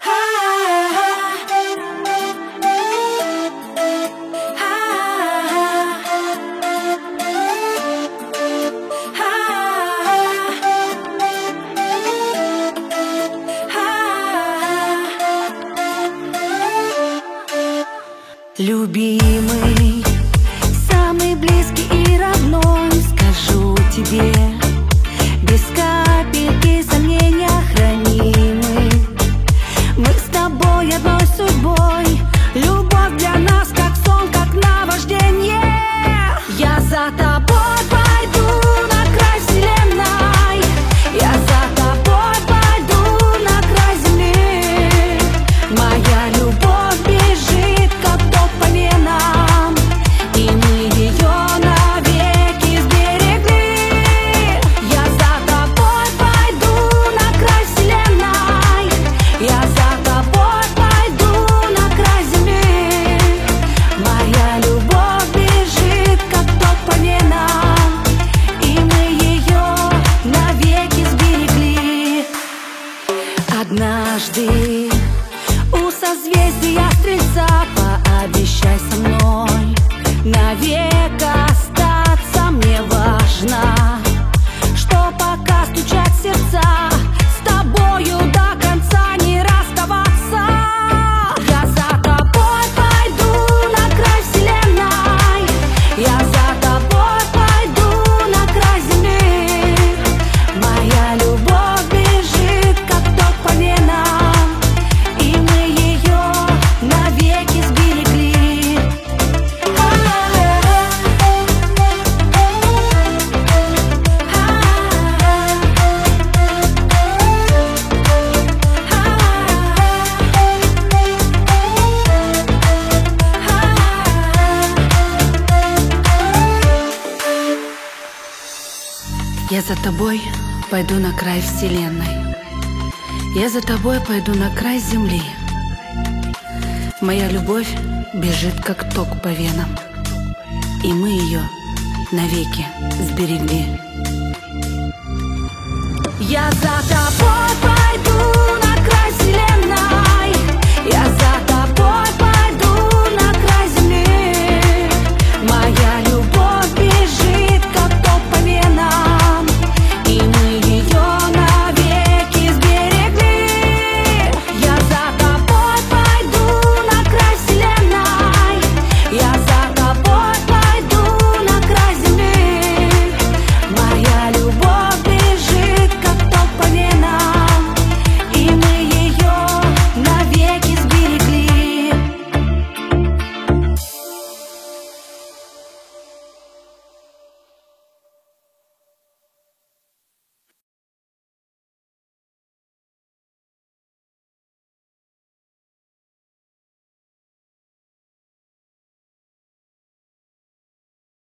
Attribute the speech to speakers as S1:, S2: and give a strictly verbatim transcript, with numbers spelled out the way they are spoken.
S1: Любимый, самый близкий и родной, скажу тебе, без капельки сомнения хранимый. Мы с тобой одной судьбой, любовь для нас как сон, как наваждение. Я за тобой пойду на край вселенной, я за тобой пойду на край земли. Моя любовь бежит, как ток по венам, и мы ее навеки сберегли. Я за тобой пойду на край вселенной, я за тобой пойду на край земли. Моя любовь бежит, как ток по венам, и мы ее навеки сберегли. Однажды у созвездия Стрельца пообещай со мной навек остаться. Мне важно, что пока стучат сердца, с тобою до конца не расставаться. Я за тобой пойду на край вселенной, я за тобой пойду на край земли. Моя любовь бежит, как ток по венам, и мы ее навеки сберегли. Я за тобой пойду на край вселенной, я за тобой пойду на край земли. Моя любовь бежит, как ток по венам, и мы ее навеки сберегли. Я за тобой